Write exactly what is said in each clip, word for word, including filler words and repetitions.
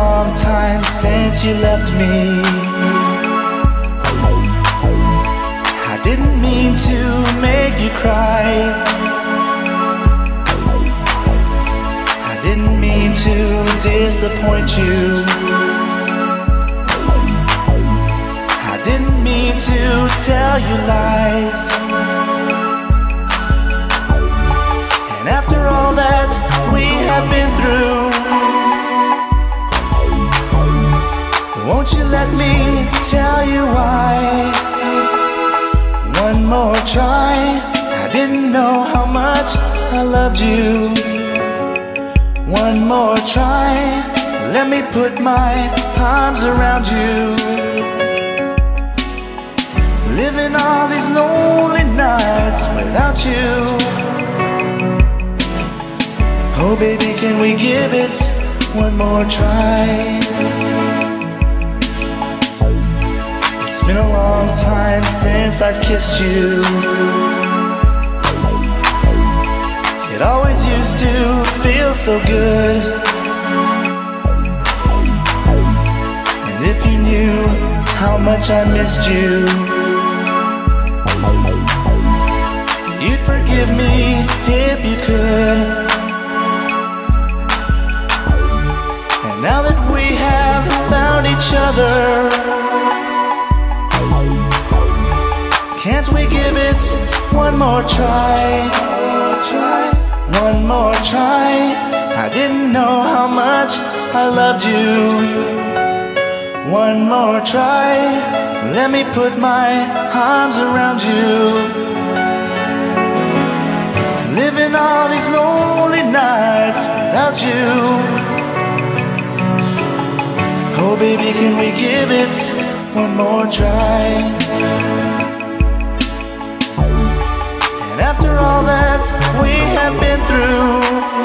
long time since you left me. I didn't mean to make you cry. I didn't mean to disappoint you. I didn't mean to tell you lies. And after all that we have been through, won't you let me tell you why? One more try. I didn't know how much I loved you. One more try. Let me put my arms around you. Living all these lonely nights without you. Oh baby, can we give it one more try? It's been a long time since I've kissed you. It always used to feel so good. And if you knew how much I missed you, you'd forgive me if you could. And now that we have found each other, can't we give it one more try? One more try. I didn't know how much I loved you. One more try. Let me put my arms around you. Living all these lonely nights without you. Oh baby, can we give it one more try? And after all that we have been through,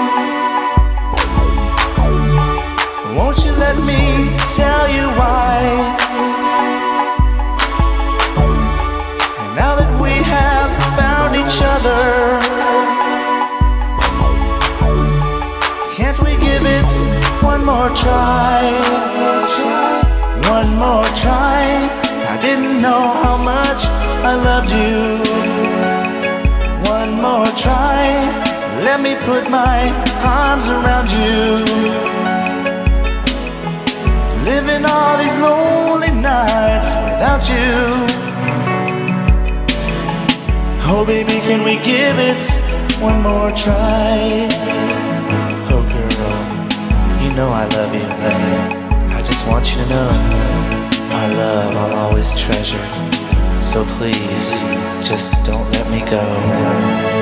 won't you let me tell you why? And now that we have found each other, can't we give it one more try? One more try. I didn't know how much I loved you. One more try. Let me put my arms around you. Living all these lonely nights without you. Oh baby, can we give it one more try? Oh girl, you know I love you. I just want you to know our love I'll always treasure. So please, just don't let me go.